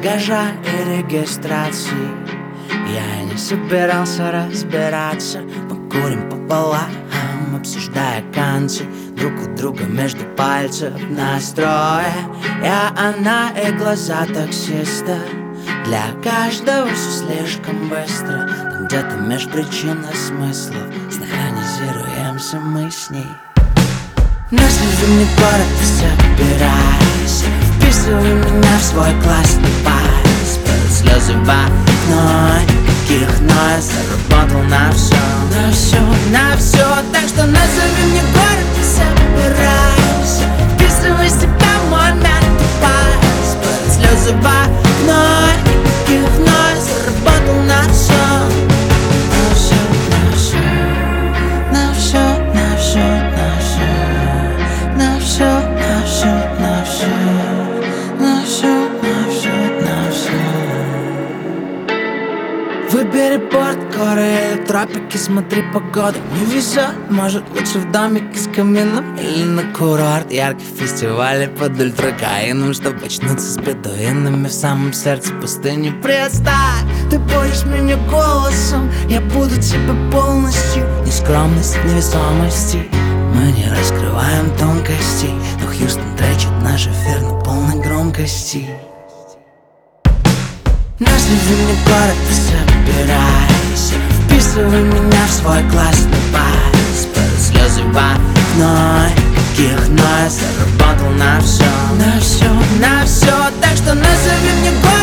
багажа и регистрации. Я и не собирался разбираться. Мы курим пополам, обсуждая концы друг у друга между пальцев настроя. Я, она и глаза таксиста. Для каждого все слишком быстро. Там где-то меж причин и смыслов синхронизируемся мы с ней. Если в зимний город ты собирайся, вписывай меня в свой классный паспорт. Слезы в окно, никаких нойз. Заработал на все, на все, на все. Так что назови мне город и собирайся, вписывай себя в мой мертвый паспорт. Слезы в окно, никаких нойз. Заработал на все, на все, на все, на все, на все. На все, на все, на все, на все, на все, на все. Выбери порт, горы или тропики, смотри погоду. Не везет, может лучше в домике с камином или на курорт. Яркий фестиваль под ультракаином, чтоб очнуться с бедуинами в самом сердце пустыни. Представь, ты будешь меня голосом, я буду тебя полностью. Нескромность в невесомости. Мы не раскрываем тонкостей, но Хьюстон тречит наш эфир на полной громкости. Если в зимний город ты собирайся, вписывай меня в свой классный паспорт. Слезы в окно, никаких нойз. Заработал на все, на все, на все. Так что назови мне город